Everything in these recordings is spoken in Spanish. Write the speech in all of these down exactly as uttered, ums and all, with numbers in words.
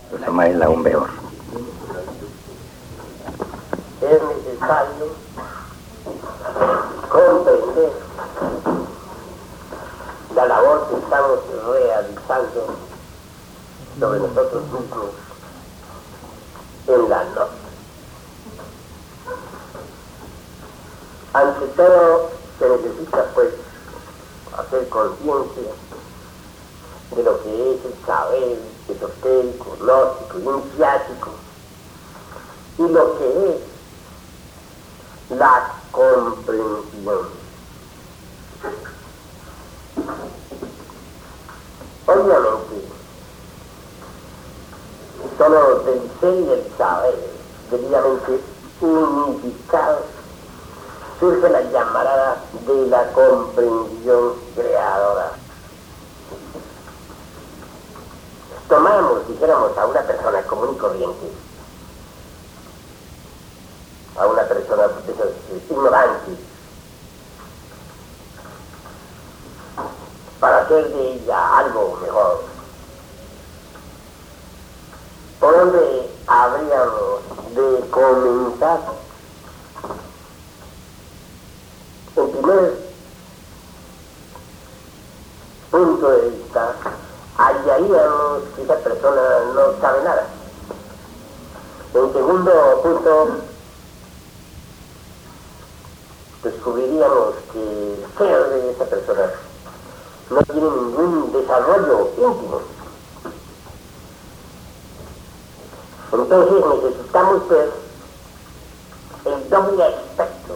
Samael aún peor. Es necesario comprender la labor que estamos realizando sobre nosotros mismos en la noche. Ante todo se necesita pues hacer conciencia de lo que es el saber esotérico, gnóstico, iniciático, y lo que es la comprensión. Obviamente, solo del ser y del saber debidamente unificado surge la llamarada de la comprensión creadora. Tomamos, dijéramos, a una persona común y corriente, a una persona de esos ignorantes, para hacer de ella algo mejor. ¿Por dónde habríamos de comenzar? En primer punto de vista, hallaríamos que esa persona no sabe nada. En segundo punto, descubriríamos que el ser de esa persona no tiene ningún desarrollo íntimo. Entonces necesitamos ver el doble aspecto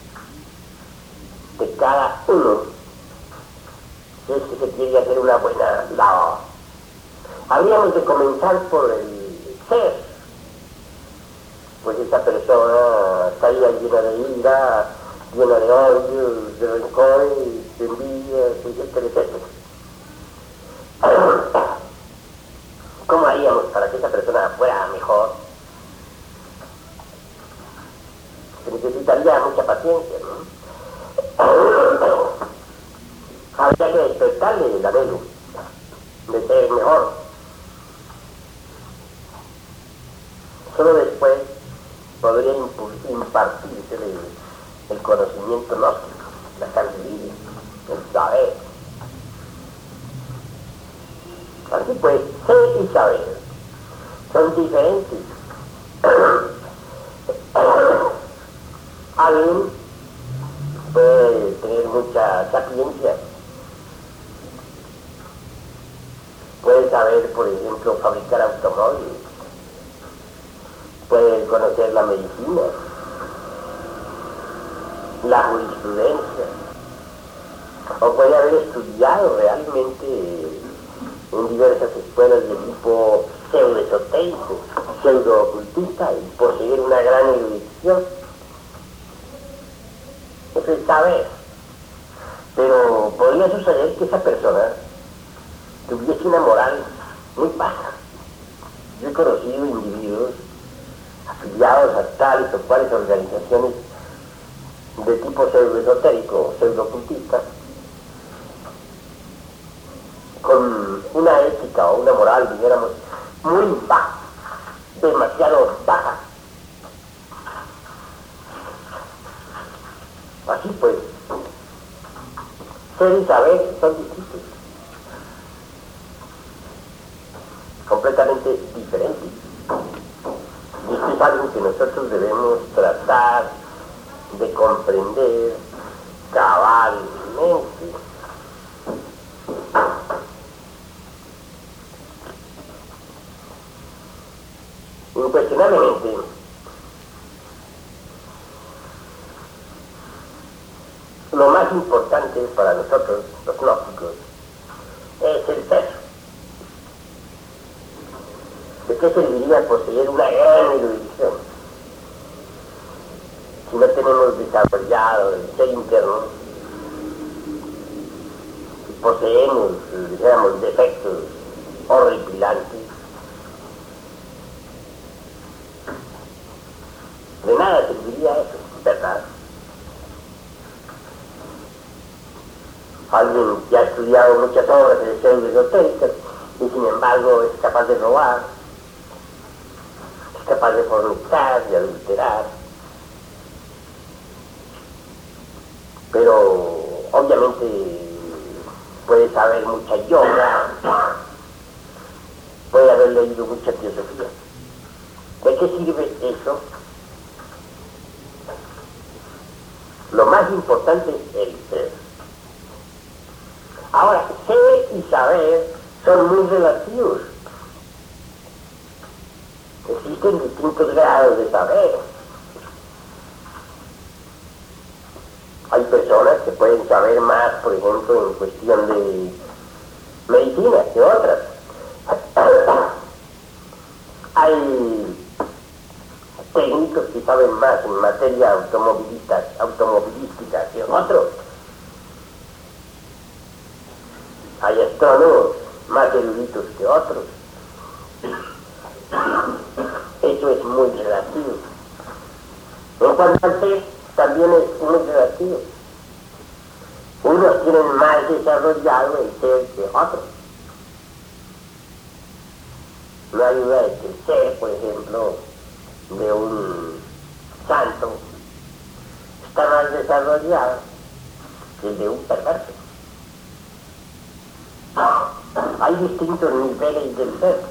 de cada uno si es que se quiere hacer una buena labor. Habríamos de comenzar por el ser, pues esta persona estaría llena de ira, llena de odio, de rencor, de envidia, etcétera, etcétera. ¿Cómo haríamos para que esa persona fuera mejor? Se necesitaría mucha paciencia, ¿no? Habría que despertarle el anhelo de ser mejor. Solo después podría impartirse el conocimiento gnóstico, la sabiduría, el saber. Así pues, ser y saber son diferentes. Alguien puede tener mucha sapiencia, puede saber, por ejemplo, fabricar automóviles, puede conocer la medicina, la jurisprudencia, o puede haber estudiado realmente en diversas escuelas de tipo pseudo-esotérico, pseudo-ocultista, y poseer una gran erudición. Eso es saber. Pero podría suceder que esa persona tuviese una moral muy baja. Yo he conocido individuos afiliados a tales o cuales organizaciones de tipo pseudo-esotérico, pseudo-ocultista, con una ética o una moral, dijéramos, muy baja, demasiado baja. Así pues, ser y saber son distintos, completamente diferentes. Y esto es algo que nosotros debemos tratar de comprender cabalmente. Incuestionablemente, lo más importante para nosotros, los gnósticos, es el ser. ¿De qué serviría poseer una gran erudición si no tenemos desarrollado el ser interno? Si poseemos, digamos, defectos horripilantes, de nada serviría eso, ¿verdad? Alguien que ha estudiado muchas obras de pseudo-esotéricas y sin embargo es capaz de robar, es capaz de fornicar, de adulterar, pero obviamente puede saber mucha yoga, puede haber leído mucha filosofía. ¿De qué sirve eso? Lo más importante es el ser. Ahora, ser y saber son muy relativos. Existen distintos grados de saber. Hay personas que pueden saber más, por ejemplo, en cuestión de medicina que otras. Hay técnicos que saben más en materia automovilista, automovilística que otros. Hay astrónomos más eruditos que otros. Eso es muy relativo. En cuanto al ser, también es muy relativo. Unos tienen más desarrollado el ser que otros. No hay duda de que el ser, por ejemplo, de un santo está más desarrollado que el de un perverso. Hay distintos niveles del ser.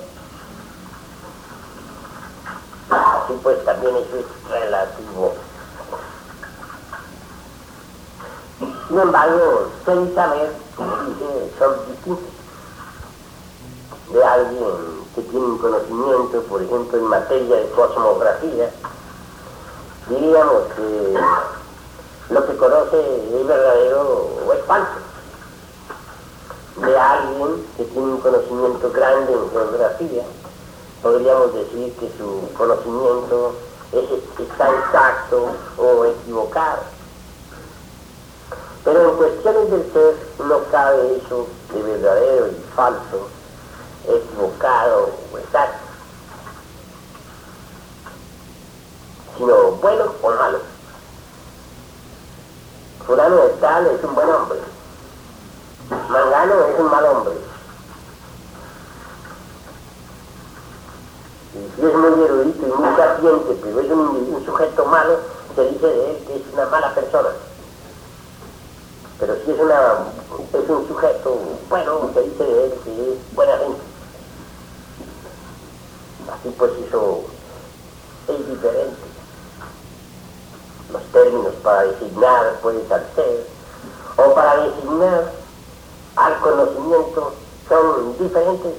Así pues también eso es relativo. Sin embargo, ser y saber, como dice, son distintos. De alguien que tiene un conocimiento, por ejemplo, en materia de cosmografía, diríamos que lo que conoce es verdadero o es falso. De alguien que tiene un conocimiento grande en geografía, podríamos decir que su conocimiento es, está exacto o equivocado. Pero en cuestiones del ser no cabe eso de verdadero y falso, equivocado o exacto, sino bueno o malo. Fulano de tal es un buen hombre, Mangano es un mal hombre. Y si es muy erudito y muy sapiente, pero es un, un sujeto malo, se dice de él que es una mala persona. Pero si es, una, es un sujeto bueno, se dice de él que es buena gente. Así pues eso es diferente. Los términos para designar pues al ser o para designar al conocimiento son diferentes.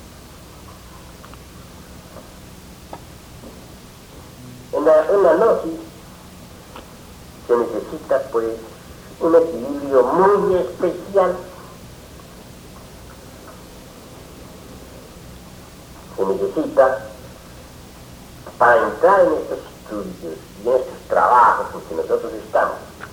En la, en la gnosis se necesita pues un equilibrio muy especial. Se necesita para entrar en estos estudios y en estos trabajos en que nosotros estamos,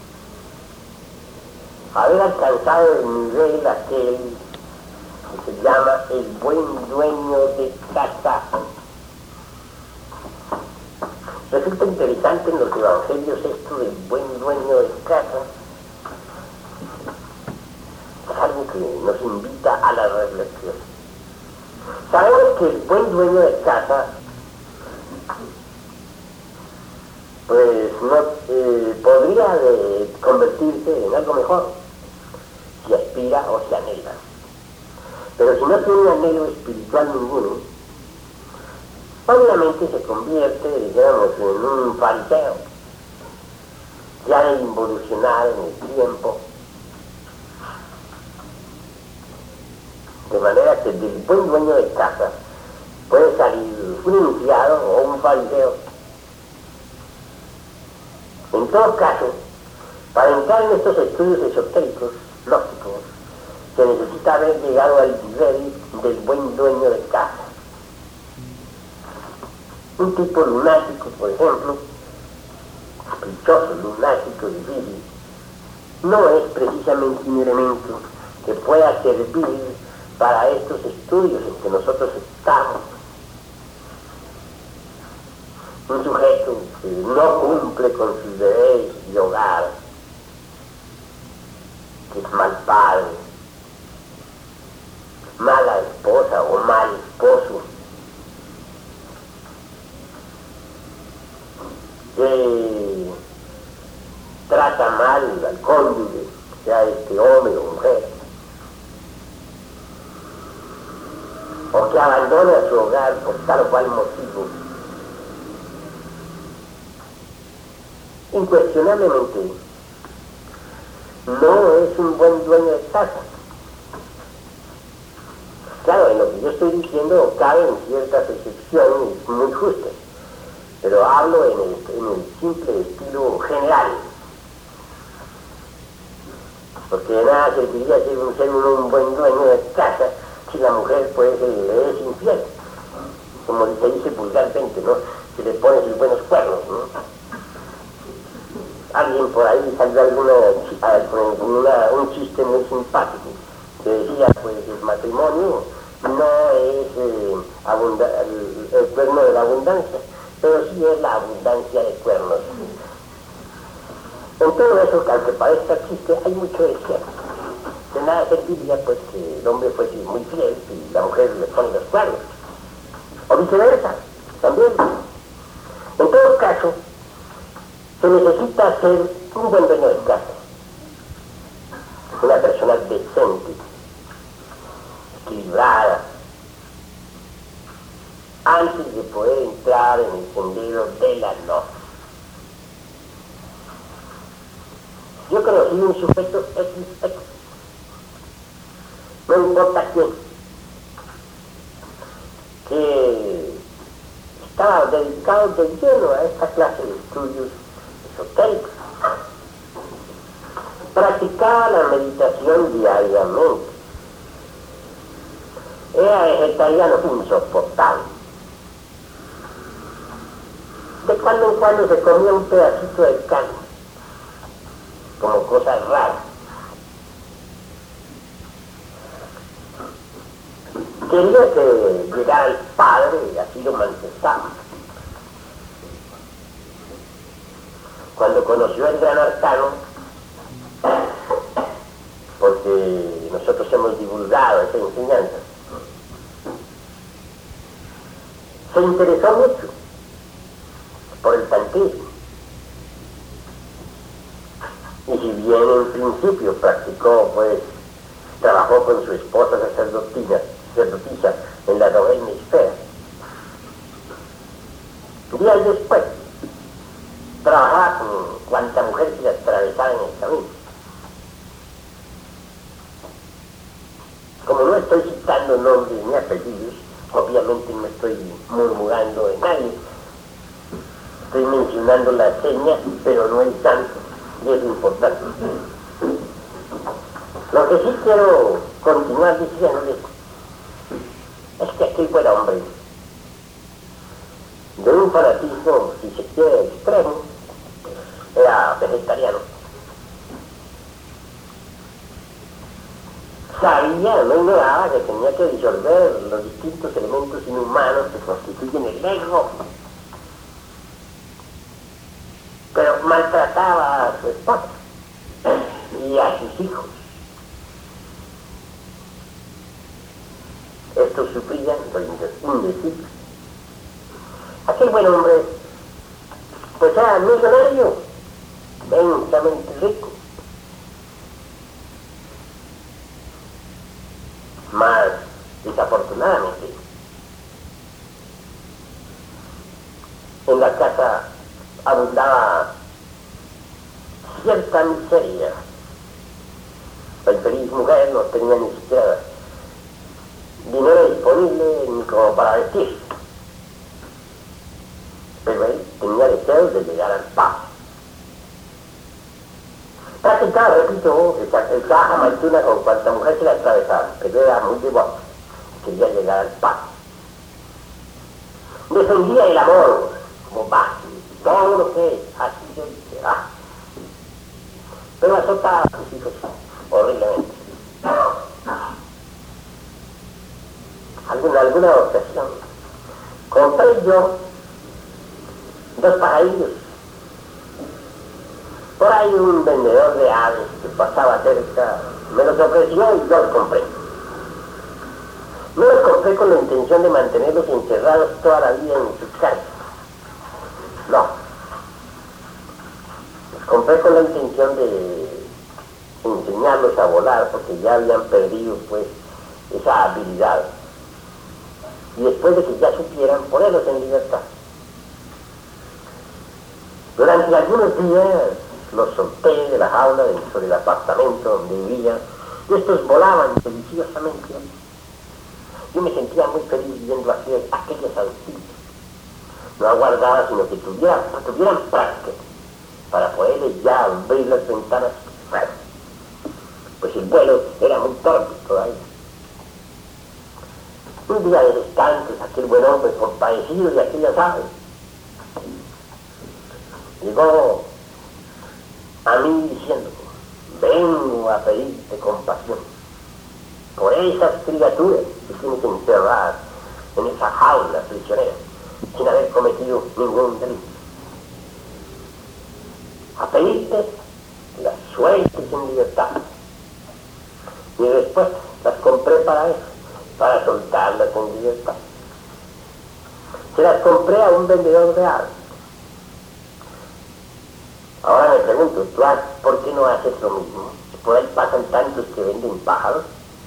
haber alcanzado el nivel aquel que se llama el buen dueño de casa. Resulta interesante en los evangelios esto del buen dueño de casa. Es algo que nos invita a la reflexión. Sabemos que el buen dueño de casa pues no eh, podría de convertirse en algo mejor si aspira o se anhela. Pero si no tiene anhelo espiritual ninguno, obviamente se convierte, digamos, en un fariseo, ya de involucionar en el tiempo, de manera que del buen dueño de casa puede salir un iniciado o un fariseo. En todo caso, para entrar en estos estudios esotéricos, lógicos, se necesita haber llegado al nivel del buen dueño de casa. Un tipo lunático, por ejemplo, caprichoso, lunático, difícil, no es precisamente un elemento que pueda servir para estos estudios en que nosotros estamos. Un sujeto que no cumple con sus deberes de hogar, que es mal padre, mala esposa o mal esposo, al, al cónyuge, sea este hombre o mujer, o que abandona su hogar por tal o cual motivo, incuestionablemente no es un buen dueño de casa. Claro, en lo que yo estoy diciendo caben ciertas excepciones muy justas, pero hablo en el, en el simple estilo general, porque de nada serviría ser un, ser un buen dueño de casa si la mujer pues le es infiel, como se dice vulgarmente, ¿no? Si le pone sus buenos cuernos, ¿no? Alguien por ahí salió alguna, una, un chiste muy simpático que decía, pues el matrimonio no es eh, el, el cuerno de la abundancia, pero sí es la abundancia de cuernos. En todo eso, que aunque parezca chiste, hay mucho de cierto. De nada serviría pues que el hombre fuese muy fiel y la mujer le pone los cuernos, o viceversa, también. En todo caso, se necesita ser un buen dueño de casa, una persona decente, equilibrada, antes de poder entrar en el sendero de la norma. Yo conocí un sujeto equis equis, no importa quién, que estaba dedicado de lleno a esta clase de estudios esotéricos. Practicaba la meditación diariamente. Era vegetariano insoportable. De cuando en cuando se comía un pedacito de carne, como cosa rara. Quería que llegara el padre y así lo manifestaba. Cuando conoció el gran arcano, porque nosotros hemos divulgado esa enseñanza, se interesó mucho por el tantismo. Y si bien en principio practicó, pues, trabajó con su esposa sacerdotisa, sacerdotisa en la novena esfera, días después trabajaba con cuanta mujer se le atravesaba en el camino. Como no estoy citando nombres ni apellidos, obviamente no estoy murmurando de nadie, estoy mencionando la seña, pero no el santo, y es importante. Lo que sí quiero continuar diciéndoles es que aquel buen hombre, de un fanatismo, si se quiere, extremo, era vegetariano. Sabía, no ignoraba que tenía que disolver los distintos elementos inhumanos que constituyen el ego, pero maltrataba a su esposa y a sus hijos. Estos sufrían lo indecible. Aquel buen hombre, pues era millonario, inmensamente rico. Mas, desafortunadamente, en la casa abundaba cierta miseria. La infeliz mujer no tenía ni siquiera dinero disponible ni como para vestir. Pero él tenía deseos de llegar al paz. Practicaba, repito, esa jamaltuna con cuanta mujer se le atravesaba, pero era muy devoto, quería llegar al paz. Defendía el amor como base, todo lo que es, así se será. Pero azotaba a sus hijos horriblemente. Alguna, alguna ocasión compré yo dos pajarillos. Por ahí un vendedor de aves que pasaba cerca me los ofreció y yo los compré. No los compré con la intención de mantenerlos encerrados toda la vida en su casa. No. Los Compré con la intención de enseñarlos a volar, porque ya habían perdido pues esa habilidad. Y después de que ya supieran, ponerlos en libertad. Durante algunos días los solté de la jaula dentro del apartamento donde vivían, y estos volaban deliciosamente. Yo me sentía muy feliz viendo así aquellas autitas, no aguardaba sino que tuvieran, tuvieran práctica para poderles ya abrir las ventanas. Pues el vuelo era muy torpe todavía. Un día de descanso, aquel buen hombre compadecido de aquellas aves llegó a mí diciendo: vengo a pedirte compasión por esas criaturas que tienes encerradas en esa jaula prisionera sin haber cometido ningún delito. A pedirte las sueltes en libertad. Y después las compré para eso, para soltarlas en libertad. Se las compré a un vendedor de aves. Ahora me pregunto, ¿tú por qué no haces lo mismo? Por ahí pasan tantos que venden pájaros.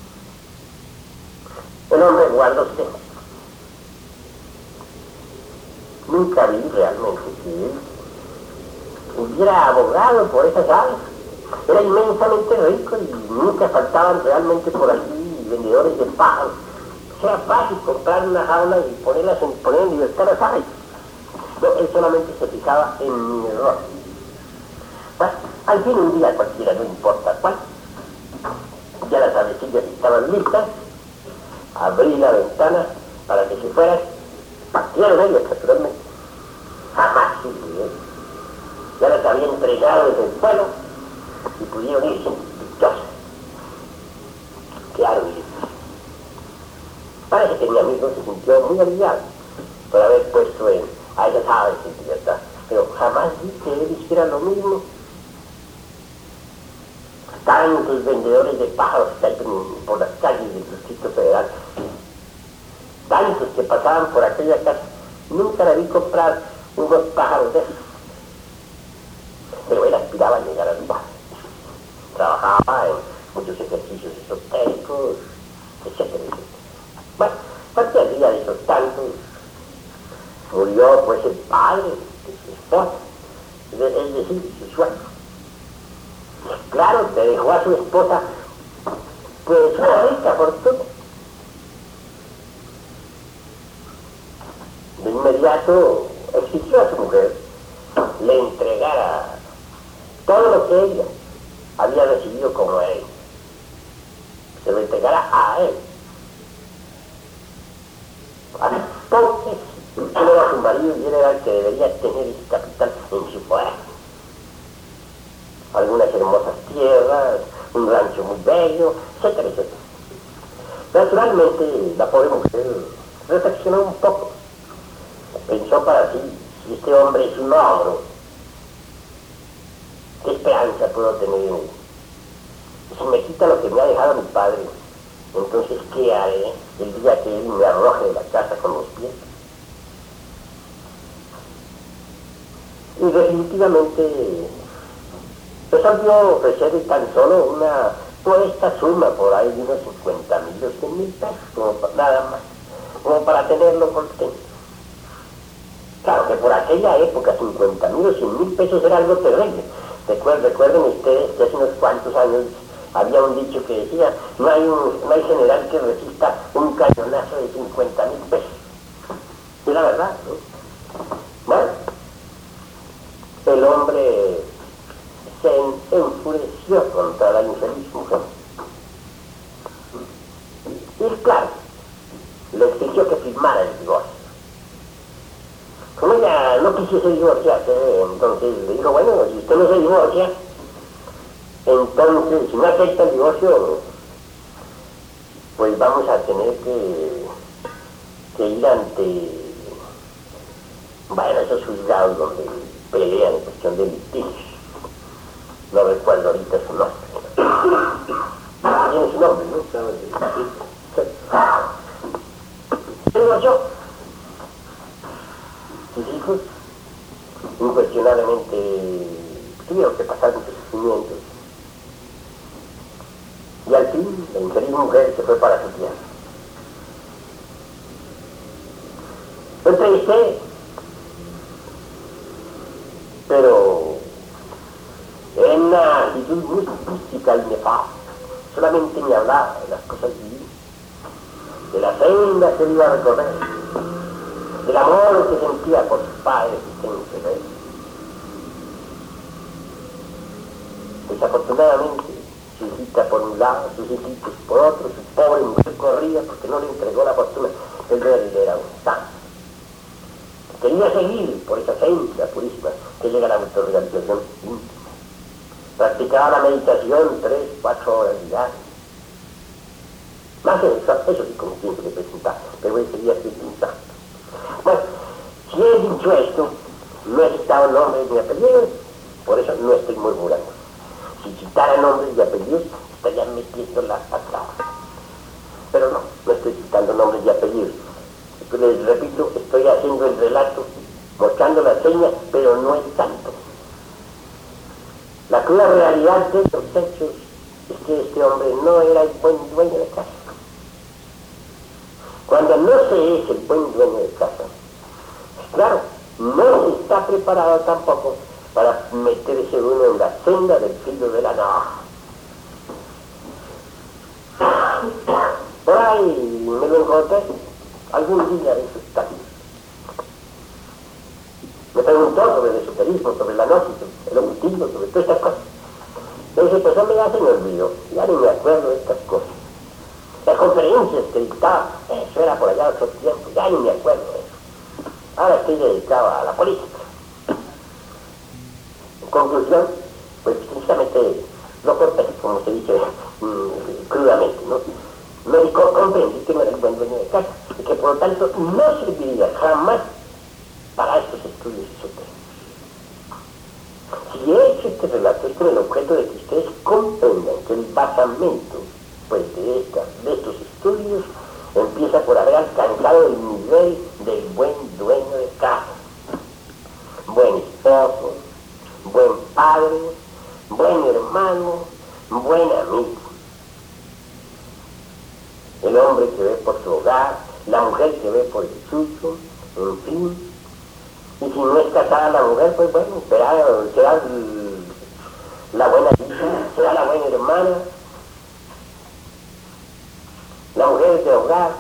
El hombre guardó silencio. Nunca vi realmente que él hubiera abogado por esas aves. Era inmensamente rico y nunca faltaban realmente por allí vendedores de pájaros. Era fácil comprar una jaula y ponerlas en, poner en libertad las aves. No, él solamente se fijaba en mi error. Bueno, al fin un día cualquiera, no importa cuál, ya las avecillas estaban listas, abrí la ventana para que se fueran, patearon ellas naturalmente, jamás sirvieron, ya las había entregado desde el suelo y pudieron irse dichosas, quedaron libres. Parece que mi amigo se sintió muy aliviado por haber puesto en, a esas aves en libertad, pero jamás vi que él hiciera lo mismo. Tantos vendedores de pájaros que hay por las calles del Distrito Federal, tantos que pasaban por aquella casa, nunca la vi comprar unos pájaros de esos. Pero él aspiraba a llegar al lugar. Trabajaba en muchos ejercicios esotéricos, etcétera, etcétera. Bueno, cualquier día de esos tantos, murió pues el padre de su esposa, es decir, su suegro. Claro, le dejó a su esposa pues una rica fortuna. De inmediato exigió a su mujer le entregara todo lo que ella había recibido como él, se lo entregara a él. Entonces, él era su marido y él era el que debería tener ese capital en su poder. Algunas hermosas tierras, un rancho muy bello, etcétera, etcétera. Naturalmente, la pobre mujer reflexionó un poco. Pensó para sí, si este hombre es un ogro, ¿qué esperanza puedo tener en él? Si me quita lo que me ha dejado mi padre, entonces, ¿qué haré el día que él me arroje de la casa con los pies? Y definitivamente resolvió ofrecerle tan solo una modesta suma por ahí de unos cincuenta mil o cien mil pesos, como para, nada más, como para tenerlo contento. Claro que por aquella época cincuenta mil o cien mil pesos era algo terrible. Recuerden, recuerden ustedes que hace unos cuantos años había un dicho que decía: no hay, un, no hay general que resista un cañonazo de cincuenta mil pesos. Y la verdad, ¿no? Bueno, el hombre se enfureció contra la infeliz mujer. Y claro, le exigió que firmara el divorcio. Como ella no quisiese divorciarse, entonces le dijo: bueno, si usted no se divorcia, entonces si no acepta el divorcio, pues vamos a tener que, que ir ante, bueno, esos juzgados donde pelean en cuestión de litigios. No recuerdo ahorita su nombre. Tiene su nombre, ¿no? Se divorció. Sus hijos, incuestionablemente tuvieron que pasar muchos sufrimientos. Y al fin, la infeliz mujer se fue para su tierra. Lo entrevisté, pero en una actitud muy mística y nefasta. Solamente me hablaba de las cosas divinas, de la senda que iba a recorrer, del amor que sentía por sus padres y gente de él. Desafortunadamente, su hijita por un lado, sus hijitos por otro, su pobre mujer corría porque no le entregó la fortuna. El rey era un santo. Quería seguir por esa senda purísima que llega a la autorrealización íntima. Practicaba la meditación tres, cuatro horas diarias. Más de eso, eso sí, como quien se le presenta, pero ese día sí es un santo. Bueno, si he dicho esto, no he citado nombres ni apellidos, por eso no estoy murmurando. Si citara nombres y apellidos, estaría metiendo las patadas. Pero no, no estoy citando nombres y apellidos. Les repito, estoy haciendo el relato, mostrando las señas, pero no el santo. La cruda realidad de estos hechos es que este hombre no era el buen dueño de casa. Cuando no se es el buen dueño de casa, claro, no se está preparado tampoco para meterse uno en la senda del filo de la navaja. Por ahí me lo encontré algún día en sus calles. Me preguntó sobre el esoterismo, sobre la gnosis, el ocultismo, sobre todas estas cosas. Le dije, pues hombre, ya se me olvidó, ya ni me acuerdo de estas cosas. Las conferencias que dictaba, eso era por allá otro tiempo, ya ni me acuerdo de eso. Ahora estoy dedicado a la política. En conclusión, pues precisamente lo corté, como se dice mmm, crudamente, ¿no? Me dijo, comprendí que no era el buen dueño de casa y que por lo tanto no serviría jamás para estos estudios esotéricos. Si he hecho este relato es con el objeto de que ustedes comprendan que el basamento pues, de, esta, de estos estudios empieza por haber alcanzado el nivel del buen dueño de casa. Buen esposo, buen padre, buen hermano, buen amigo. El hombre que ve por su hogar, la mujer que ve por el suyo, en fin. Y si no es casada la mujer, pues bueno, será, será la buena hija, será la buena hermana, la mujer de hogar.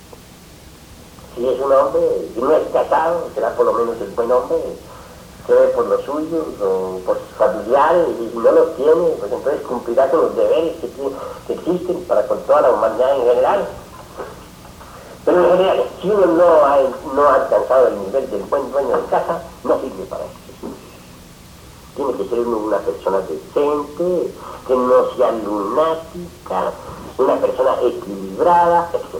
Si es un hombre y no es casado, será por lo menos el buen hombre, que ve por los suyos o por sus familiares, y si no los tiene, pues entonces cumplirá con los deberes que, tiene, que existen para con toda la humanidad en general. Pero en general, si uno no ha, no ha alcanzado el nivel del buen dueño de casa, no sirve para eso. Tiene que ser uno una persona decente, que no sea lunática, una persona equilibrada, etcétera.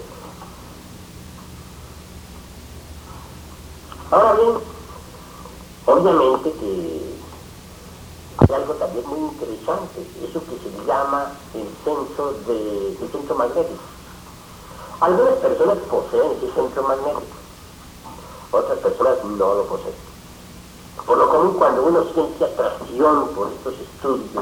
Ahora bien, obviamente que hay algo también muy interesante, eso que se llama el centro, de, el centro magnético. Algunas personas poseen ese centro magnético, otras personas no lo poseen. Por lo común, cuando uno siente atracción por estos estudios,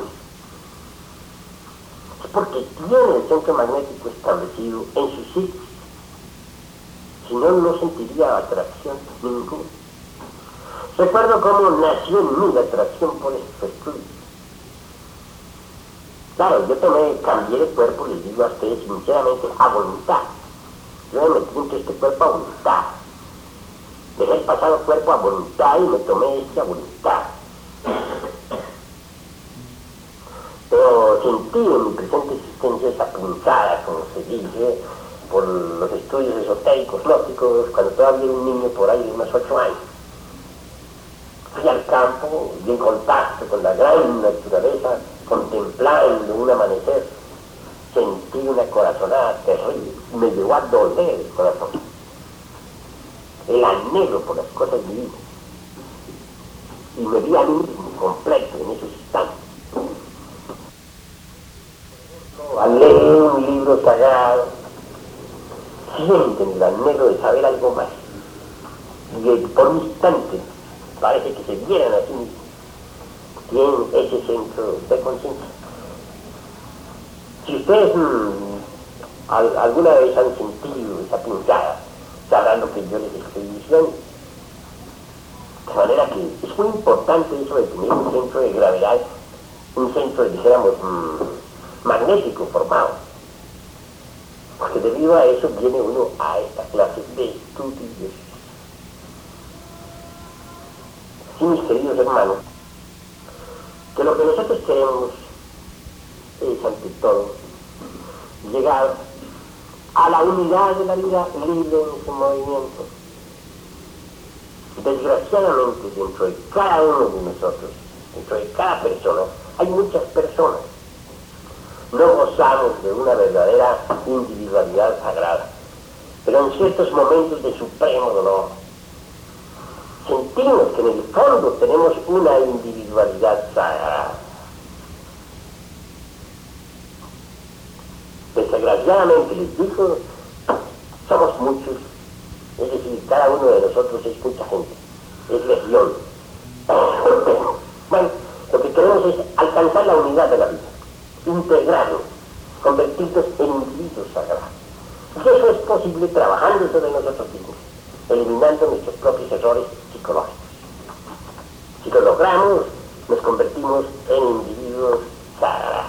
es porque tiene el centro magnético establecido en su sitio. Si no, no sentiría atracción ninguna. Recuerdo cómo nació en mí la atracción por estos estudios. Claro, yo tomé, cambié de cuerpo, les digo a ustedes sinceramente, a voluntad. Yo me metí entre este cuerpo a voluntad. Dejé el pasado cuerpo a voluntad y me tomé este a voluntad. Pero sentí en mi presente existencia esa punzada, como se dice, por los estudios esotéricos, gnósticos, cuando todavía era un niño por ahí de unos ocho años. Fui al campo y en contacto con la gran naturaleza, contemplando un amanecer, sentí una corazonada terrible, me llevó a doler el corazón. El anhelo por las cosas divinas. Y me vi a mí mismo completo en esos instantes. Al leer un libro sagrado, sienten el anhelo de saber algo más. Y por un instante parece que se vieran a sí mismos. tienen ese centro de conciencia. Si ustedes mmm, al, alguna vez han sentido esa punzada, sabrán lo que yo les estoy diciendo. De manera que es muy importante eso de tener un centro de gravedad, un centro, dijéramos, mmm, magnético formado. Porque debido a eso viene uno a esta clase de estudios. Sí, mis queridos hermanos, que lo que nosotros queremos es, ante todo, llegar a la unidad de la vida libre en su movimiento. Desgraciadamente, dentro de cada uno de nosotros, dentro de cada persona, hay muchas personas. No gozamos de una verdadera individualidad sagrada, pero en ciertos momentos de supremo dolor, sentimos que en el fondo tenemos una individualidad sagrada. Desgraciadamente, les digo, somos muchos, es decir, cada uno de nosotros es mucha gente, es legión. Bueno, lo que queremos es alcanzar la unidad de la vida, integrarnos, convertirnos en individuos sagrados. Y eso es posible trabajando sobre nosotros mismos, eliminando nuestros propios errores psicológicos. Si lo logramos, nos convertimos en individuos sagrados.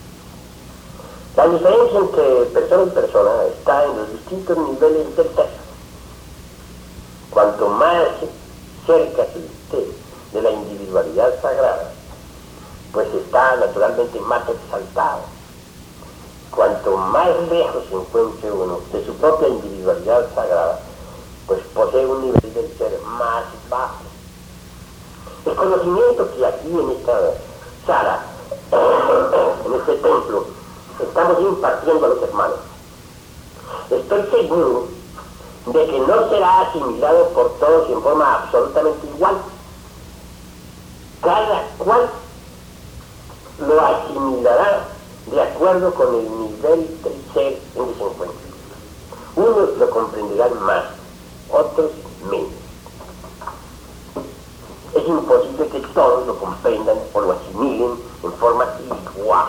La diferencia entre persona y persona está en los distintos niveles del ser. Cuanto más cerca se esté de la individualidad sagrada, pues está naturalmente más exaltado. Cuanto más lejos se encuentre uno de su propia individualidad sagrada, pues posee un nivel del ser más bajo. El conocimiento que aquí en esta sala, en este templo, estamos impartiendo a los hermanos, estoy seguro de que no será asimilado por todos en forma absolutamente igual. Cada cual lo asimilará de acuerdo con el nivel del ser en que se encuentra. Unos lo comprenderán más, otros menos. Es imposible que todos lo comprendan o lo asimilen en forma igual.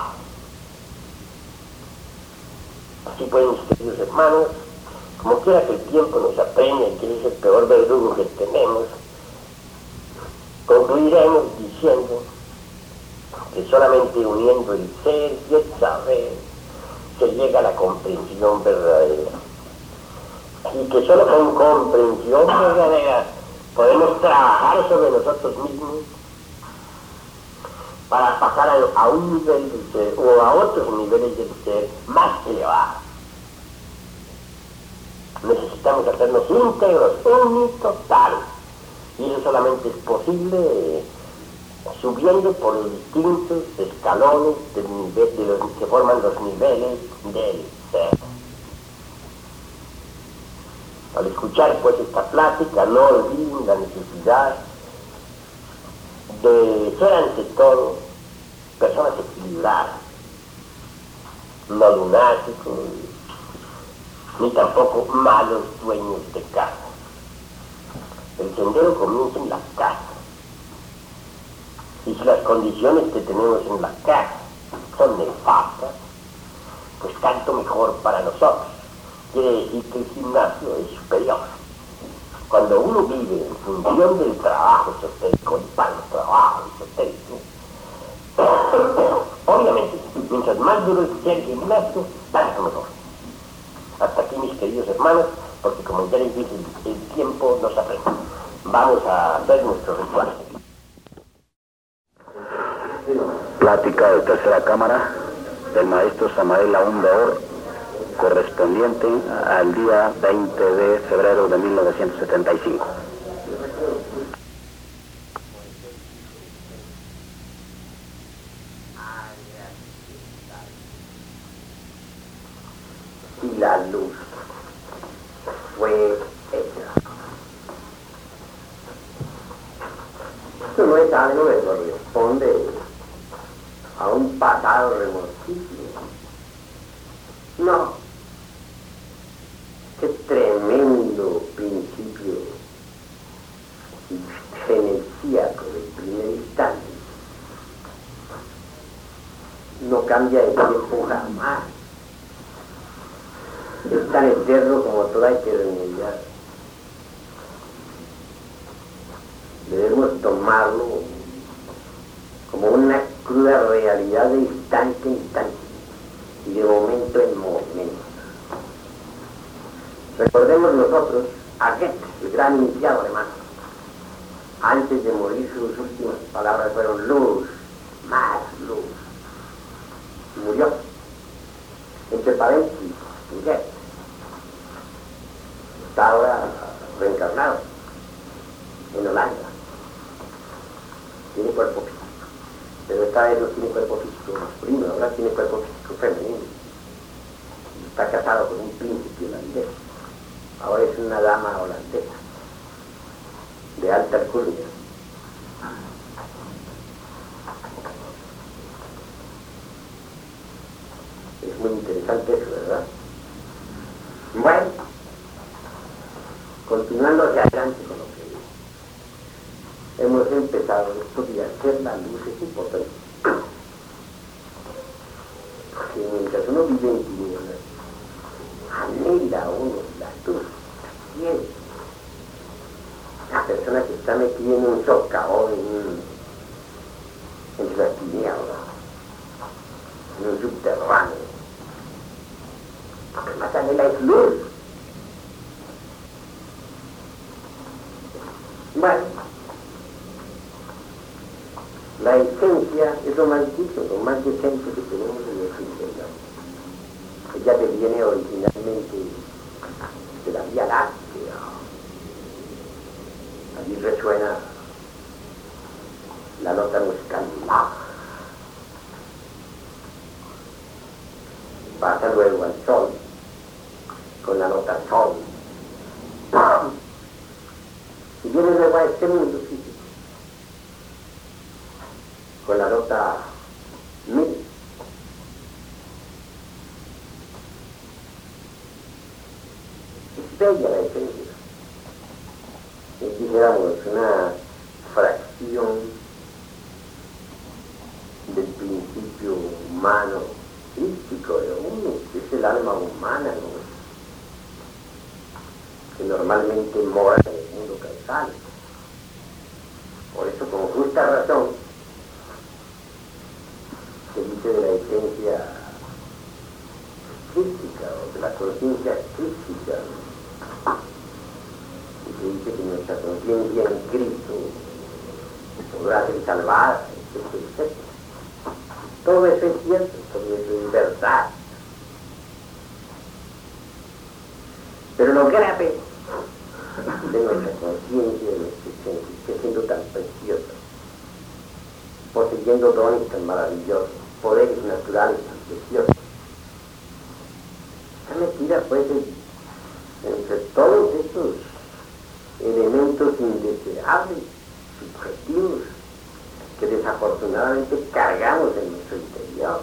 Así pueden, queridos hermanos, como quiera que el tiempo nos apremie, que es el peor verdugo que tenemos, concluiremos diciendo que solamente uniendo el ser y el saber se llega a la comprensión verdadera. Y que solo con comprensión verdadera podemos trabajar sobre nosotros mismos para pasar a, a un nivel del ser o a otros niveles del ser más elevados. Necesitamos hacernos íntegros, unitotales. Y eso solamente es posible eh, subiendo por los distintos escalones del nivel, de los que forman los niveles del ser. Al escuchar pues esta plática, no olviden la necesidad de ser ante todo personas equilibradas, no lunáticos, ni tampoco malos dueños de casa. El sendero comienza en la casa. Y si las condiciones que tenemos en la casa son nefastas, pues tanto mejor para nosotros. Quiere decir que el gimnasio es superior. Cuando uno vive en función del trabajo esotérico, y para el trabajo esotérico, obviamente, mientras más duro sea el gimnasio, tanto mejor. Hasta aquí, mis queridos hermanos, porque como ya les dije, el tiempo nos apremia. Vamos a hacer nuestro ritual. Plática de tercera cámara del maestro Samael Aún de Or, correspondiente al día veinte de febrero de mil novecientos setenta y cinco. Y la luz fue hecha. Esto no es algo que corresponde a un pasado remotísimo. No. Qué tremendo principio genesíaco del primer instante cambia de tiempo jamás. Es tan eterno como toda eternidad. Debemos tomarlo como una cruda realidad de instante en instante y de momento en momento. Recordemos nosotros a Goethe, el gran iniciado alemán. Antes de morir, sus últimas palabras fueron luz, más luz. Y murió. Entre paréntesis, en Goethe. Está ahora reencarnado en Holanda. Tiene cuerpo físico, pero esta vez no tiene cuerpo físico masculino, ahora tiene cuerpo físico femenino. Está casado con un príncipe holandés. Ahora es una dama holandesa, de alta alcurnia. Es muy interesante eso, ¿verdad? Bueno, continuando hacia adelante con lo que hemos empezado, esto de hacer la luz es importante. Porque mientras uno vive en tinieblas, anhela uno la luz, quiere. La persona que está metida en un socavón, en, un, en la tiniebla, en un subterráneo, lo que más anhela es luz. Bueno, la esencia es lo más difícil, lo más decente que tenemos en nuestra interior. Ella viene originalmente de la Vía Láctea. Allí resuena la nota musical La. Pasa luego al Sol, con la nota Sol. Y viene luego a este mundo físico, con la nota Mi. Es bella la esencia. Es, dijéramos, una fracción del principio humano, crístico de uno, que es el alma humana, ¿no? Que normalmente mora en el mundo causal. Por eso, con justa razón, se dice de la esencia crística o de la conciencia crística. Y se dice que nuestra conciencia en Cristo podrá ser salvada, etcétera, etcétera. Todo eso es cierto, todo eso es verdad. Pero lo grave de nuestra conciencia, de nuestra esencia, que siendo tan preciosa, poseyendo dones tan maravillosos, poderes naturales tan preciosos, está metida pues entre todos estos elementos indeseables, subjetivos, que desafortunadamente cargamos en nuestro interior.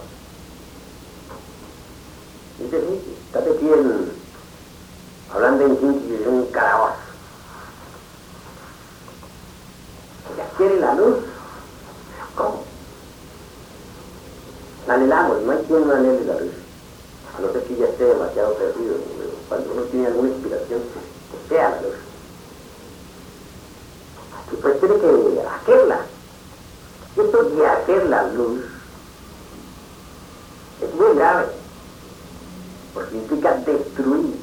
Es decir, está metida en, hablando en síntesis, de un calabozo. ¿Ya quiere la luz? ¿Cómo? La anhelamos, no hay quien no anhele la luz, a no ser que ya esté demasiado perdido. Cuando uno tiene alguna inspiración, que sea la luz. Y pues tiene que hacerla. Esto de hacer la luz es muy grave, porque implica destruir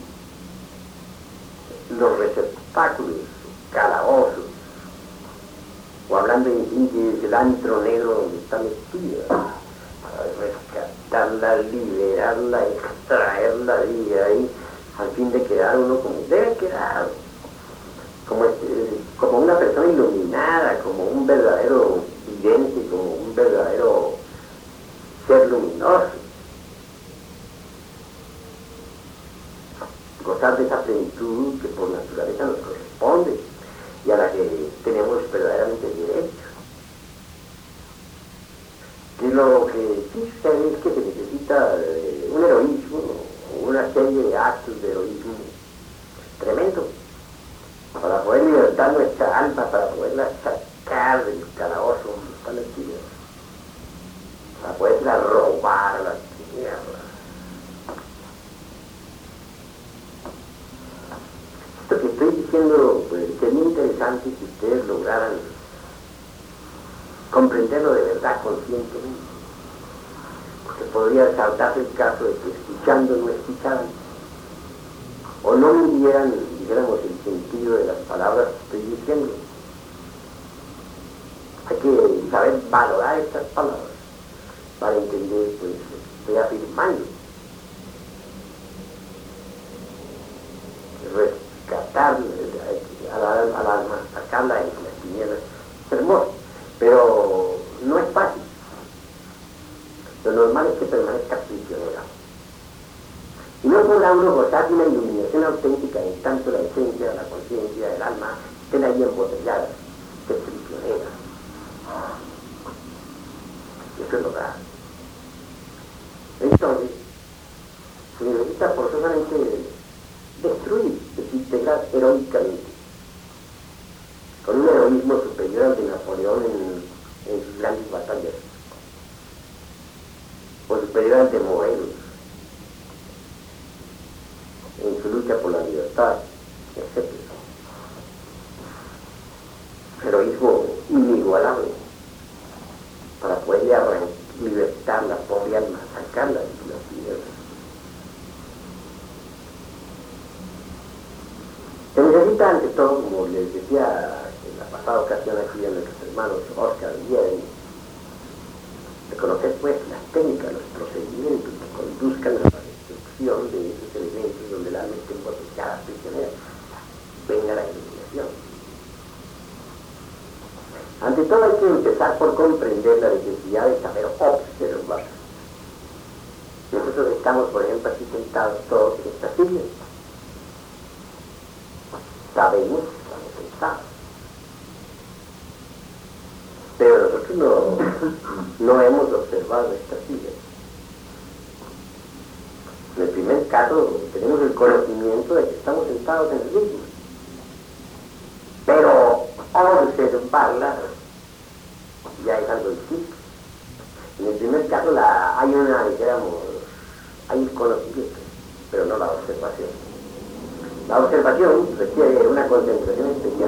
los receptáculos, calabozos, o hablando en síntesis, el antro negro donde está metida, para rescatarla, liberarla, extraerla y ahí, al fin de quedar uno como debe quedar, como, como una persona iluminada, como un verdadero vidente, como un verdadero ser luminoso. Gozar de esa plenitud que por naturaleza nos corresponde y a la que tenemos verdaderamente derecho. Y lo que sí es que se necesita un heroísmo, una serie de actos de heroísmo tremendo para poder libertar nuestra alma, para poderla sacar del calabozo donde está metida, para poderla robar, diciendo pues, que es muy interesante que ustedes lograran comprenderlo de verdad conscientemente, porque podría saltarse el caso de que escuchando no escucharan, o no midieran, dijéramos, el sentido de las palabras que estoy diciendo. Hay que saber valorar estas palabras para entender, pues, estoy afirmando. Rescatar al alma, sacarla de las tinieblas, es hermoso, pero no es fácil. Lo normal es que permanezca prisionera. Y no podrá uno gozar de una iluminación auténtica en tanto la esencia, la conciencia, el alma estén ahí embotelladas, que prisionera. Eso es lo grave. Entonces, se necesita forzosamente destruir, desintegrar heroicamente, con un heroísmo superior al de Napoleón en, en sus grandes batallas, o superior al de Morelos en su lucha por la libertad, etcétera. Heroísmo inigualable para poderle arrancar, libertar la pobre alma, sacarla de las tinieblas. Se necesita ante todo, como les decía en la pasada ocasión aquí a nuestros hermanos Oscar y Jeremy, reconocer pues las técnicas, los procedimientos que conduzcan a la destrucción de esos elementos donde el alma esté embotellada, prisionera, venga la iluminación. Ante todo hay que empezar por comprender la necesidad de saber observar. Nosotros estamos, por ejemplo, aquí sentados todos en esta silla. Sabemos que estamos sentados. Pero nosotros no, no hemos observado esta silla. En el primer caso tenemos el conocimiento de que estamos sentados en el mismo. Pero observarla ya es algo distinto. En el primer caso la, hay una, dijéramos, hay un conocimiento, pero no la observación. La observación requiere una concentración especial.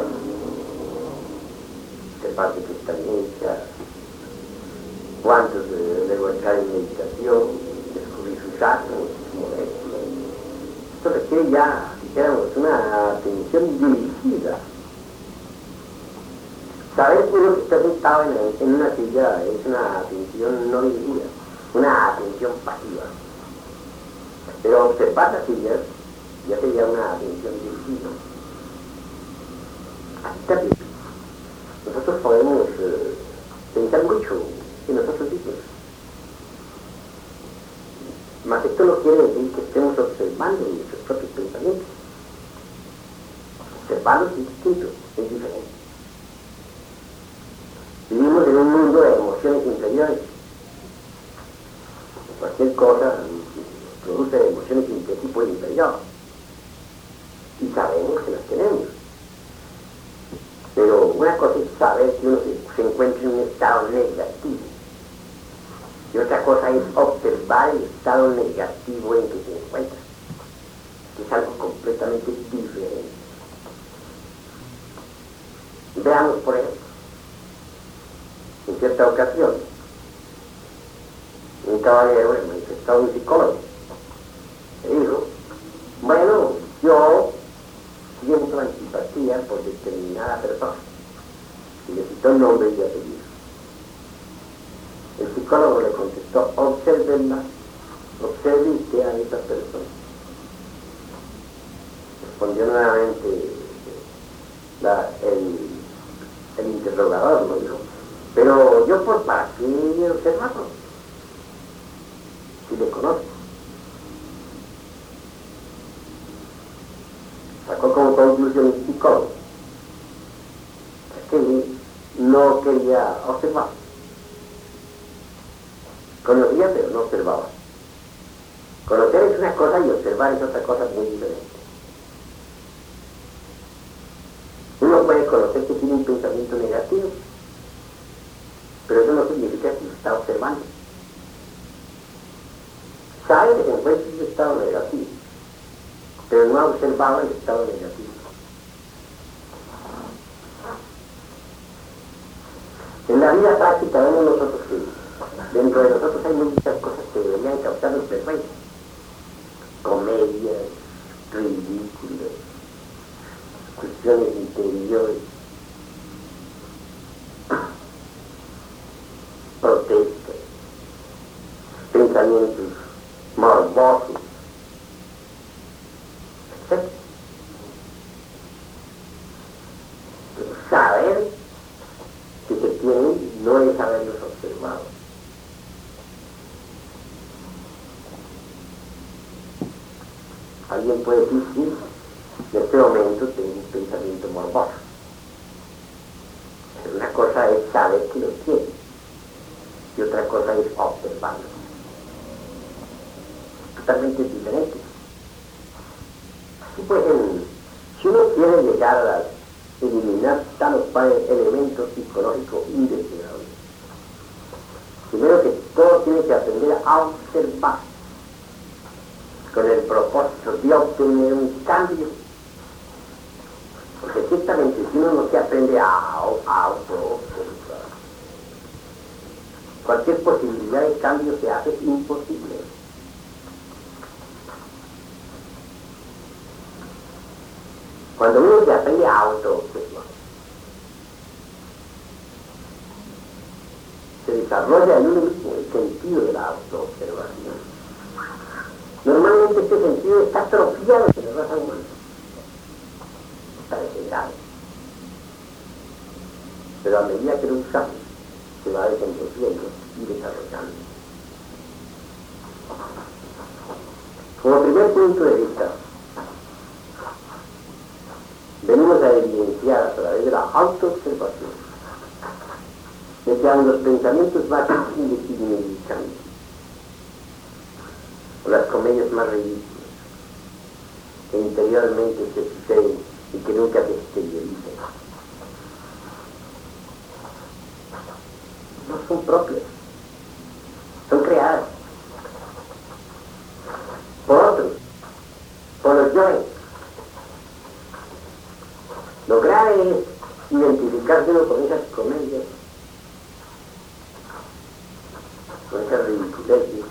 Observar de cristalinencia, cuántos de, luego entrar en meditación, descubrir sus átomos, sus moléculas. Esto requiere ya, dijéramos, una atención dirigida. Saber que uno que está sentado en, en una silla es una atención no dirigida, una atención pasiva. Pero observar la silla ya sería una atención dirigida. Así también, nosotros podemos eh, pensar mucho en nosotros mismos. Mas esto no quiere decir que estemos observando nuestros propios pensamientos. Observarlos es distinto, es diferente. Vivimos en un mundo de emociones inferiores. Cualquier cosa produce emociones de tipo inferior. Y sabemos que las tenemos. Pero una cosa es saber que uno se, se encuentra en un estado negativo. Y otra cosa es observar el estado negativo en que se encuentra. Que es algo completamente diferente. Veamos, por ejemplo, en cierta ocasión, un caballero le manifestó a un psicólogo. Le dijo, bueno, yo siento antipatía por determinada persona. Y le citó nombre y apellido. El psicólogo le contestó, obsérvenla, observe usted a esa persona. Respondió nuevamente la, el, el interrogador, lo dijo, pero yo por para qué observarlo, si le conozco. Sacó como conclusión el psicólogo que no quería observar. Conocía pero no observaba. Conocer es una cosa y observar es otra cosa muy diferente. Uno puede conocer que tiene un pensamiento negativo, pero eso no significa que lo está observando. Sabe que se encuentra en un estado negativo, pero no ha observado el estado negativo. En la vida práctica vemos nosotros que dentro de nosotros hay muchas cosas que deberían causarnos vergüenza. Comedias, ridículas, cuestiones interiores, protestas, pensamientos morbosos, etcétera. Saber que se tienen no es haberlos observado. Alguien puede decir, sí, en este momento tengo un pensamiento morboso. Pero una cosa es saber que lo tiene y otra cosa es observarlo. Totalmente diferente. Así pues, el, si uno quiere llegar a eliminar tal o cual elemento psicológico indeseable, primero que todo tiene que aprender a observar con el propósito de obtener un cambio. Porque ciertamente si uno no se aprende a, a auto-observar, cualquier posibilidad de cambio se hace imposible. Cuando uno se aprende a auto-observar, se desarrolla en uno mismo el sentido de la auto-observación. Normalmente este sentido está atrofiado en la raza humana, está degenerado. Pero a medida que lo usamos, se va desenvolviendo y desarrollando. Como primer punto de vista, venimos a evidenciar a través de la autoobservación de que los pensamientos más insignificantes o las comedias más ridículas que interiormente se suceden y que nunca se exteriorizan no son propias, son creadas por otros, por los yoes. Lo grave es identificarse uno con esas comedias, con esas ridiculeces,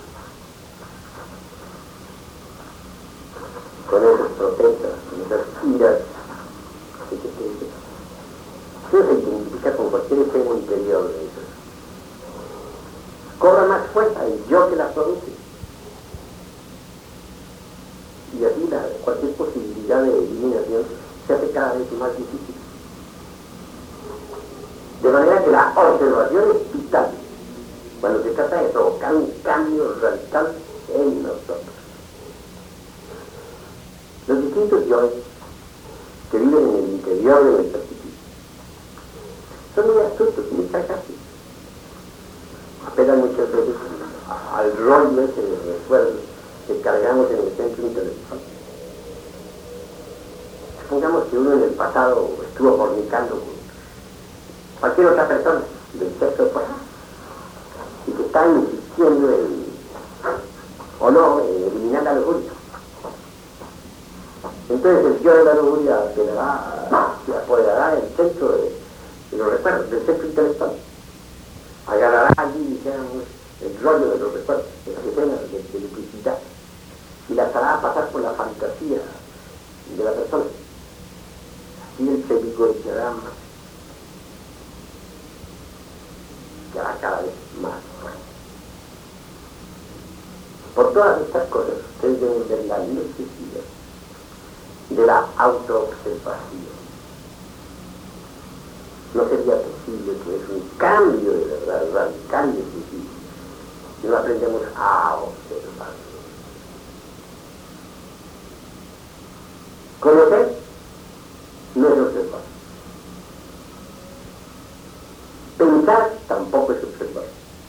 con esas protestas, con esas iras, etcétera. Eso se identifica con cualquier extremo interior de eso. Cobra más fuerza el yo que la produce. Y así la, cualquier posibilidad de eliminación se hace cada vez más difícil. De manera que la observación es vital cuando se trata de provocar un cambio radical en nosotros. Los distintos yoes que viven en el interior de nuestra psiquis son muy astutos, muy sarcásticos. Apelan muchas veces al rollo ese de recuerdos que cargamos en el centro intelectual. Supongamos que uno en el pasado estuvo fornicando con cualquier otra persona del sexo opuesto y que está insistiendo en, o no, en eliminar la lujuria. Entonces el yo de la lujuria quedará, se apoderará del centro de, de los recuerdos, del centro intelectual. Agarrará allí, digamos, el rollo de los recuerdos, de las escenas de, de lubricidad, y las hará pasar por la fantasía de la persona. Así él se vigorizará más, que hará cada vez más. Por todas estas cosas, ustedes deben ver la necesidad de la autoobservación. No sería posible que es un cambio de verdad radical y decisivo si no aprendemos a observar. Conocer no es observar. Pensar tampoco es observar.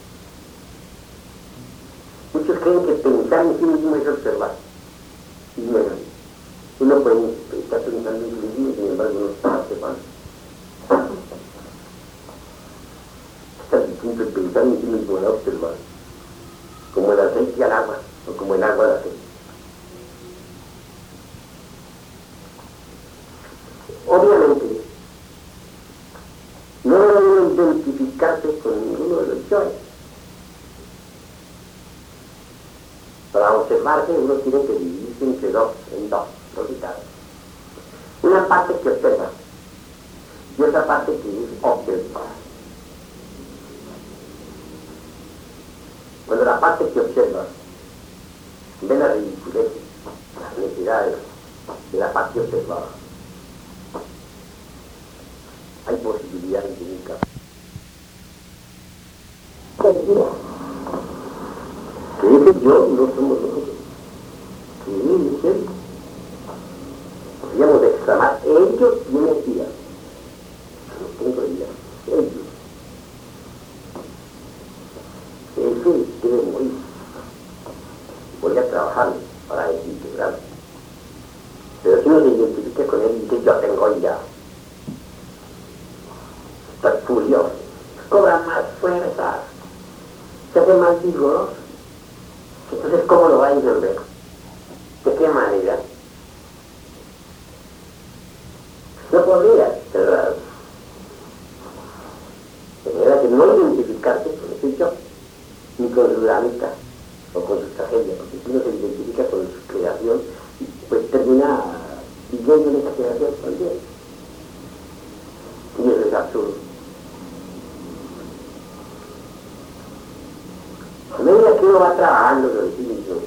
Muchos creen que pensar en sí mismo es observar. Y no es así. Uno puede estar pensando en sí mismo y sin embargo no está observando. Está distinto el pensar en sí mismo a observar, como el aceite al agua o como el agua al aceite. Obviamente, no debe identificar observarse, uno tiene que dividirse entre dos, en dos, dos estados. Una parte que observa y otra parte que es observada. Cuando la parte que observa ve la ridiculez, las necesidades de la parte observada, hay posibilidades de nunca. Que ese yo no somos nosotros, que él es él. Podríamos exclamar, ellos tienen vida. No tengo vida, ellos. Ese debe morir. Voy a trabajar para desintegrarlo. Pero si uno se identifica con él y dice, yo tengo vida, está furioso, cobra más fuerza, se hace más vigoroso. Entonces, ¿cómo lo va a resolver? ¿De qué manera? No podría, ¿verdad? De manera que no identificarse con ese yo, ni con su dramita, o con su tragedia, porque si uno se identifica con su creación, pues termina viviendo en esa creación también. Y eso es absurdo. A medida que uno va trabajando sobre sí mismo,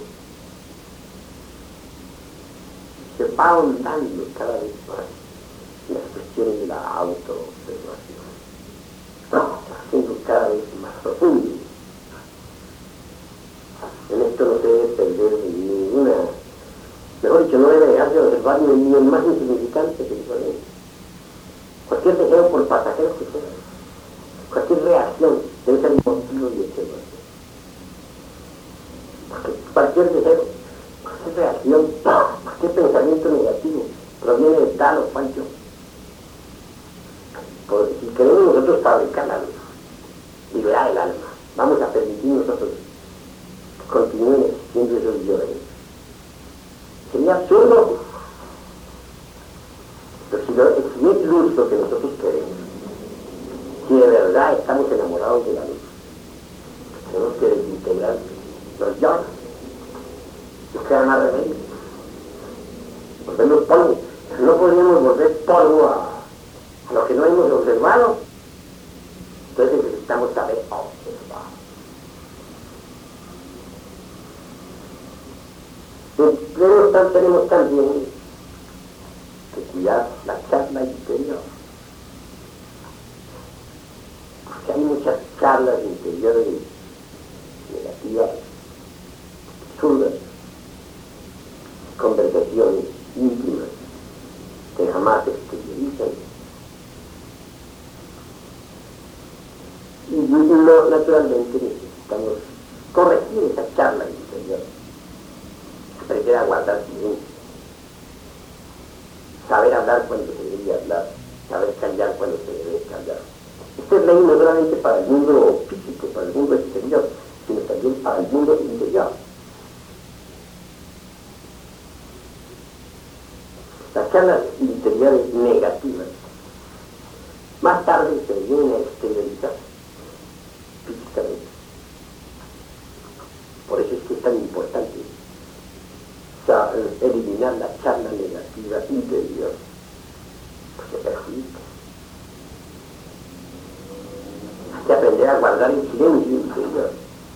se va ahondando cada vez más en las cuestiones de la autoobservación, haciendo cada vez más profundo. En esto no se debe perder ninguna, mejor dicho, no debe dejarse de observar ni el más insignificante sexualmente. Cualquier deseo, por pasajero que sea, cualquier reacción debe ser motivo de observación. Porque cualquier deseo, cualquier reacción, cualquier pensamiento negativo proviene de tal o cual yo. Por, si queremos nosotros fabricar la luz, liberar el alma, vamos a permitir nosotros que continúen existiendo esos yo. Sería absurdo. Pero si, lo, si es luz lo que nosotros queremos, si de verdad estamos enamorados de la luz, tenemos que desintegrar los yo, nos queda más remedio, volvernos polvo. No podríamos volver polvo a, a lo que no hemos observado. Entonces necesitamos saber observar. Pero tenemos también que cuidar la charla interior, porque hay muchas charlas interiores negativas, absurdas, conversaciones íntimas que jamás se exteriorizan. Y no, naturalmente necesitamos corregir esa charla interior. Aprender a guardar silencio, saber hablar cuando se debe hablar, saber callar cuando se debe callar. Esto es ley no solamente para el mundo físico, para el mundo exterior, sino también para el mundo interior. Las charlas interiores negativas más tarde se vienen a exteriorizar físicamente. Por eso es que es tan importante eliminar la charla negativa interior, pues se perjudica. Hay que aprender a guardar el silencio interior.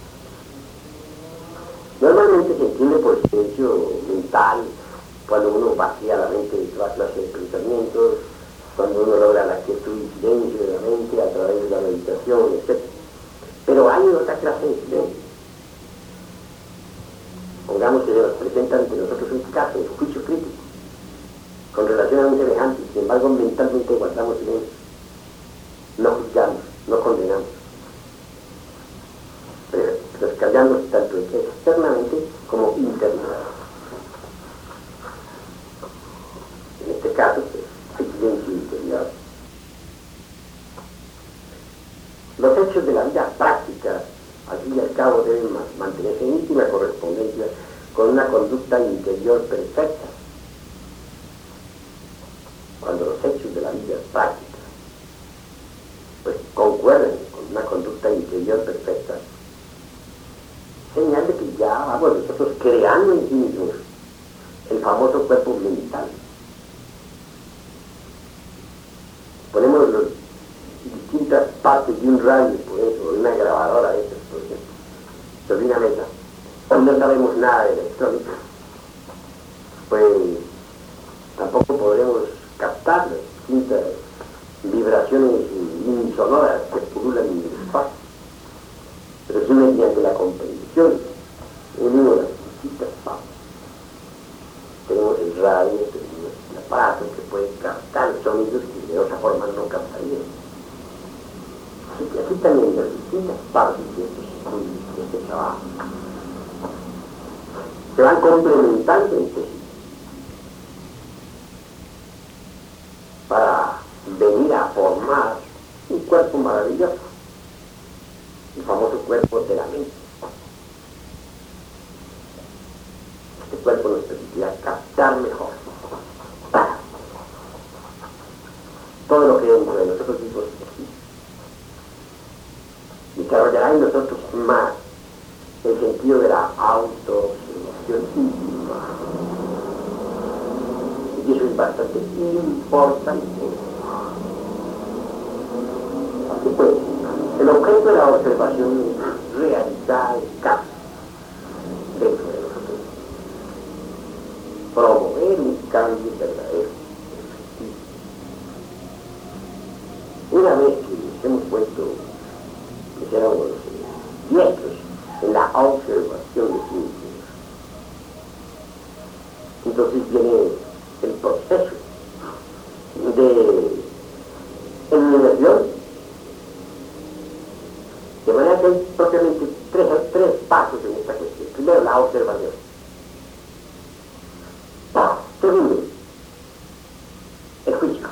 Normalmente se entiende por silencio mental, cuando uno vacía la mente de toda clase de pensamientos, cuando uno logra la quietud y silencio de la mente a través de la meditación, etcétera. Pero hay otra clase de silencio. Pongamos que se nos presenta ante nosotros un caso de juicio crítico con relación a un semejante, sin embargo mentalmente guardamos silencio, no juzgamos, no condenamos, pero nos callamos tanto externamente como internamente. En este caso, pues, hay silencio interior. Los hechos de la vida práctica, al fin y al cabo, deben mantenerse en íntima correspondencia con una conducta interior perfecta. Cuando los hechos de la vida práctica pues concuerden con una conducta interior perfecta, señal de que ya vamos nosotros creando cuerpo en sí mismo, el famoso cuerpo mental. Ponemos las distintas partes de un radio, por eso, de una grabadora de esas, por ejemplo, sobre una mesa, donde no sabemos nada de electrónica, pues tampoco podremos captar las distintas vibraciones unisonoras que pululan en el espacio, pero sí mediante la comprensión unimos las distintas partes. Tenemos el radio, tenemos el aparato que puede captar sonidos que de otra forma no captarían. Así que aquí también las distintas partes de estos estudios, de este trabajo, se van complementando entre sí para venir a formar un cuerpo maravilloso, el famoso cuerpo de la mente. Este cuerpo nos permitirá captar mejor todo lo que dentro de nosotros mismos existe. Desarrollará en nosotros más el sentido de la autoobservación íntima. Y eso es bastante importante. Así pues, el objeto de la observación es realizar el cambio dentro de nosotros. Promover un cambio verdadero. Una vez que nos hemos puesto, que seamos diestros en la observación de sí mismos, entonces viene el proceso de eliminación, de manera que hay propiamente tres, tres pasos en esta cuestión. Primero, la observación. Segundo, el juicio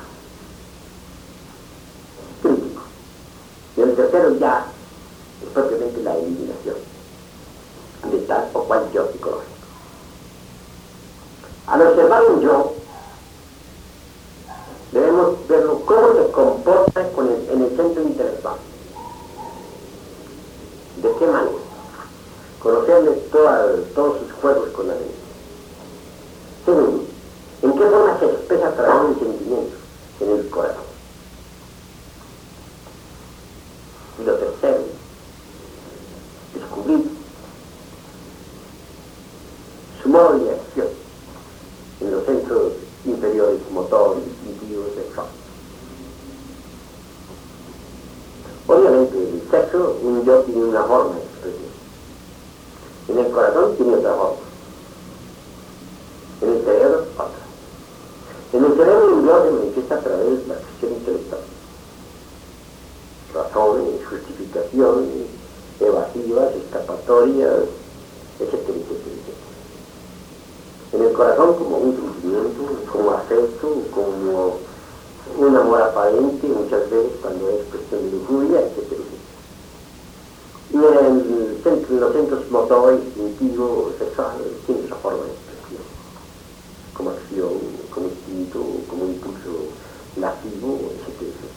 crítico. Y el tercero ya es propiamente la eliminación de tal o cual yo psicológico. Al observar un yo, debemos verlo cómo se comporta con el, en el centro intelectual. ¿De qué manera? Conocerle todas, todos sus juegos con la mente. Segundo, ¿en qué forma se expresa a través del sentimiento? En el corazón. Y lo tercero, descubrir su modo de acción en los centros inferiores, motor, instintivo, sexual. Obviamente, el sexo, un yo tiene una forma de expresión. En el corazón tiene otra forma. En el cerebro, otra. En el cerebro, un yo se manifiesta a través de la acción intelectual. Razones, justificaciones, evasivas, escapatorias, etcétera, etcétera, etcétera. En el corazón como un sentimiento, como afecto, como un amor aparente, muchas veces cuando es cuestión de lujuria, etcétera, etcétera. Y en, el centro, en los centros motor, instintivo, sexual, tiene otra forma de expresión, como acción, como instinto, como impulso lascivo, etcétera, etcétera.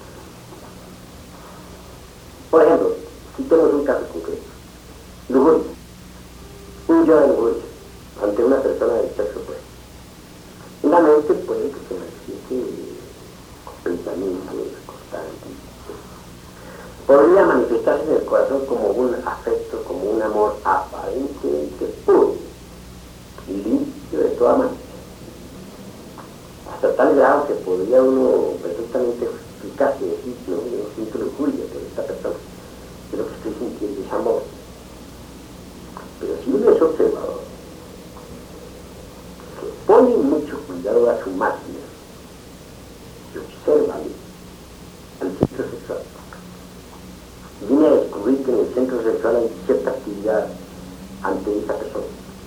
Por ejemplo, si tenemos un caso concreto, lujuria, un yo de lujuria ante una persona del sexo opuesto. En la mente puede que se manifieste pensamientos constantes. Podría manifestarse en el corazón como un afecto, como un amor aparentemente puro y limpio de toda manera. Hasta tal grado que podría uno perfectamente justificarse y decir, no, yo no siento lujuria por esta persona, de lo que estoy sintiendo es amor. Pero si uno es observador, que pone mucho cuidado a su máquina, y observa al centro sexual, y viene a descubrir que en el centro sexual hay cierta actividad ante esa persona.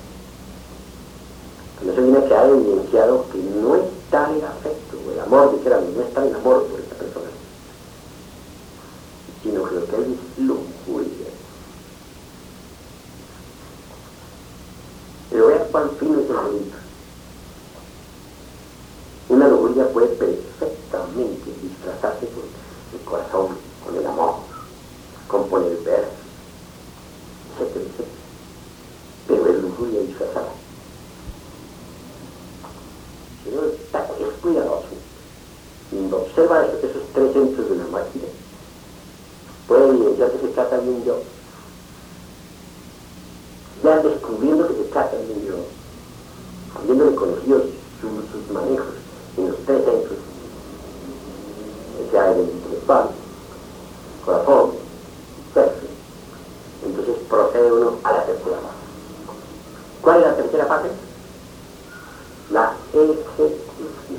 Con eso viene a quedar evidenciado que no está el afecto o el amor, dijéramos, no está el amor por esta persona, esos tres centros de la máquina, puede evidenciar que se trata de un yo. Ya descubriendo que se trata de un yo, habiéndole conocido sus, sus manejos en los tres centros, o sea, el intelectual, corazón, cuerpo, entonces procede uno a la tercera fase. ¿Cuál es la tercera fase? La ejecución.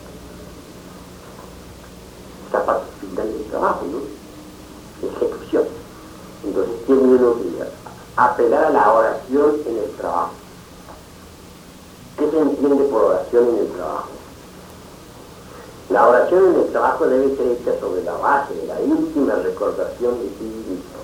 Esta parte final del trabajo, ¿no? Ejecución. Entonces tiene uno que apelar a la oración en el trabajo. ¿Qué se entiende por oración en el trabajo? La oración en el trabajo debe ser hecha sobre la base de la íntima recordación de sí mismo.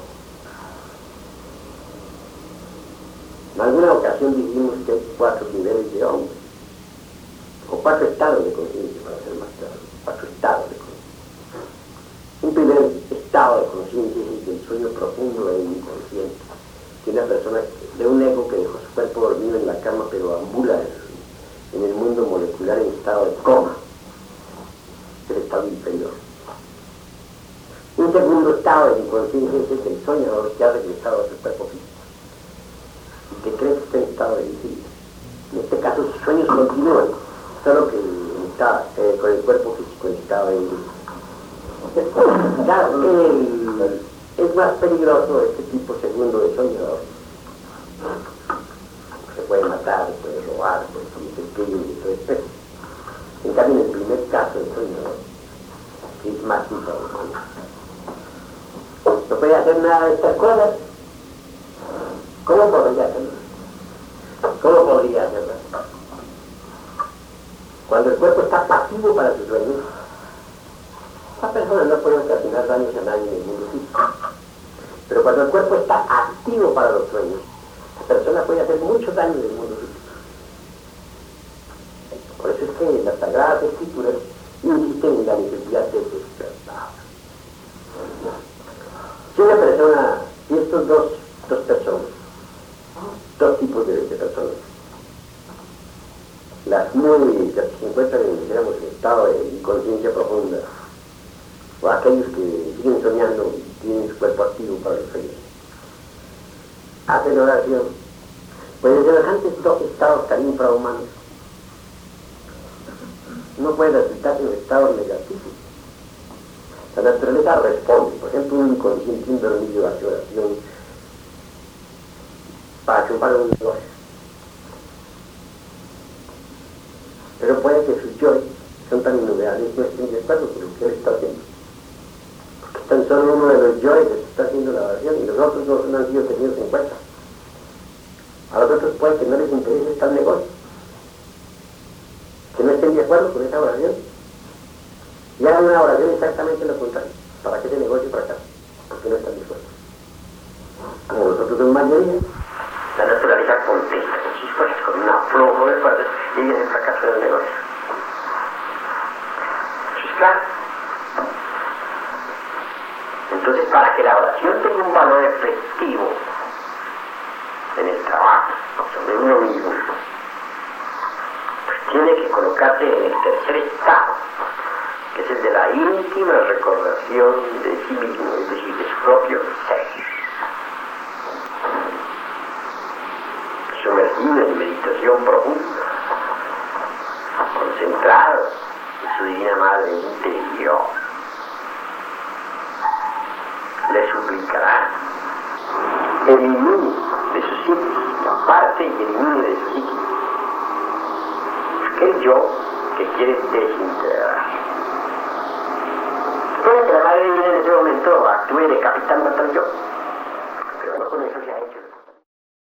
En alguna ocasión dijimos que hay cuatro niveles de hombre, o cuatro estados de conciencia, para ser más claro, cuatro estados de conciencia. Un primer estado de conciencia es el del sueño profundo e inconsciente, que una persona de un ego que dejó su cuerpo dormido en la cama, pero ambula en el mundo molecular en estado de coma, el estado inferior. Un segundo estado de inconsciencia es el del soñador que ha regresado a su cuerpo físico y que cree que está en estado de vigilia. En este caso sus sueños continúan, solo que está eh, con el cuerpo físico en estado de vigilia. Claro, el, es más peligroso este tipo segundo de soñador. Se puede matar, se puede robar, se puede cometer crímenes y todo esto. En cambio, en el primer caso del soñador, que es más informado, no puede hacer nada de estas cosas. ¿Cómo podría hacerlo? ¿Cómo podría hacerlo? Cuando el cuerpo está pasivo para sus sueños, la persona no puede ocasionar daños a nadie en el mundo físico. Pero cuando el cuerpo está activo para los sueños, la persona puede hacer mucho daño en el mundo físico. Por eso es que las Sagradas Escrituras insisten en la necesidad de despertar. Si una persona, y estos dos, dos personas, dos tipos de, de personas, las muy, las que se encuentran en, digamos, en estado de inconsciencia profunda, o aquellos que siguen soñando y tienen su cuerpo activo para los sueños, hacen oración, pues en semejantes dos estados tan infrahumanos no puede resultar en estados negativos. La naturaleza responde. Por ejemplo, un inconsciente, un dormido hace oración para chupar un negocio, pero puede que sus yoes son tan innumerables que no estén de acuerdo con lo que él está haciendo, porque tan solo uno de los yoes está haciendo la oración y los otros dos no han sido tenidos en cuenta. A los otros puede que no les interese tal negocio, que no estén de acuerdo con esa oración y hagan una oración exactamente lo contrario, para que ese negocio fracase, porque no están dispuestos. Como nosotros somos mayoría, la naturaleza contesta con sus fuerzas, con un aflojo de fuerzas, y viene el fracaso del negocio. Eso es claro. Entonces, para que la oración tenga un valor efectivo en el trabajo, sobre uno mismo, pues tiene que colocarse en el tercer estado, que es el de la íntima recordación de sí mismo, es decir, de su propio ser. Sumergido en meditación profunda, concentrado en su divina madre interior, le suplicará elimine de su psique, aparte y elimine de su psique aquel yo que quiere desintegrar. Puede que la madre divina en ese momento actúe decapitando a tal yo, pero no con esa